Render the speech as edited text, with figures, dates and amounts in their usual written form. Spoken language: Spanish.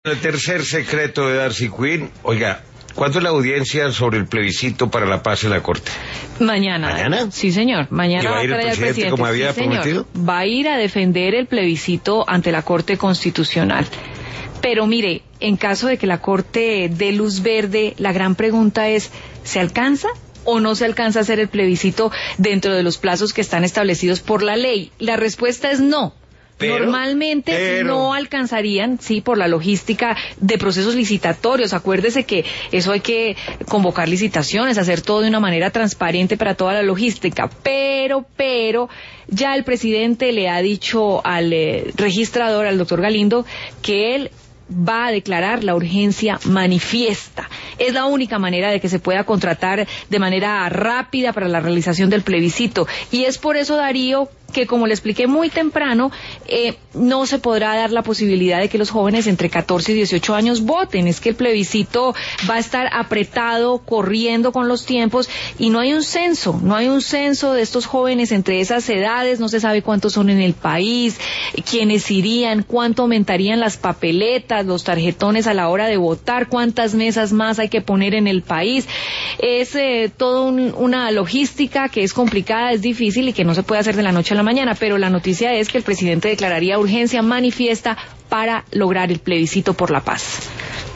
El tercer secreto de Darcy Quinn, oiga, ¿cuándo es la audiencia sobre el plebiscito para la paz en la Corte? Mañana. ¿Mañana? Sí, señor. Mañana ¿Y va a ir el presidente como había prometido? Va a ir a defender el plebiscito ante la Corte Constitucional. Pero mire, en caso de que la Corte dé luz verde, la gran pregunta es, ¿se alcanza o no se alcanza a hacer el plebiscito dentro de los plazos que están establecidos por la ley? La respuesta es no. Normalmente no alcanzarían, sí, por la logística de procesos licitatorios. Acuérdese que eso hay que convocar licitaciones, hacer todo de una manera transparente para toda la logística. Pero, ya el presidente le ha dicho al registrador, al doctor Galindo, que él va a declarar la urgencia manifiesta. Es la única manera de que se pueda contratar de manera rápida para la realización del plebiscito. Y es por eso, Darío, que como le expliqué muy temprano, no se podrá dar la posibilidad de que los jóvenes entre 14 y 18 años voten. Es que el plebiscito va a estar apretado, corriendo con los tiempos, y no hay un censo de estos jóvenes entre esas edades. No se sabe cuántos son en el país, quiénes irían, cuánto aumentarían las papeletas, los tarjetones a la hora de votar, cuántas mesas más hay que poner en el país. Es todo una logística que es complicada, es difícil y que no se puede hacer de la noche a la mañana, pero la noticia es que el presidente declararía urgencia manifiesta para lograr el plebiscito por la paz.